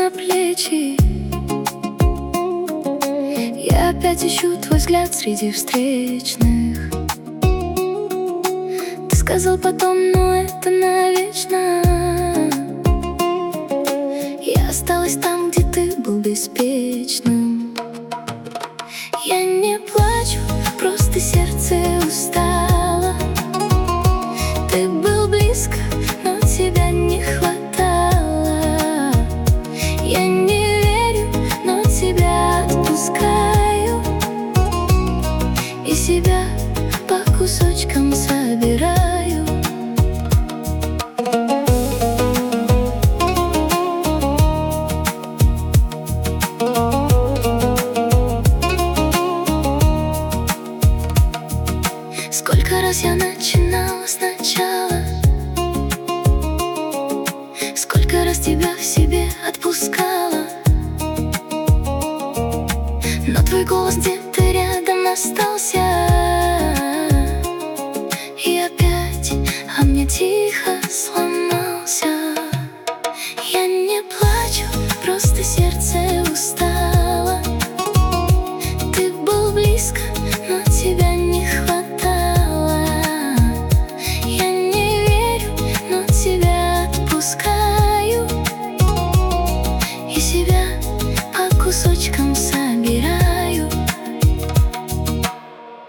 на плечи. Я опять ищу твой взгляд среди встречных. Ты сказал потом, но это навечно. Я осталась там, где ты был беспечным. Я не плачу, просто сердце устало. Ты был близко, но тебя не хватало. Я не верю, но тебя отпускаю. И себя по кусочкам собираю. Сколько раз я начинала сначала, сколько раз тебя в себе отпускала. Но твой голос где-то рядом остался. И опять, а мне тихо сломалось.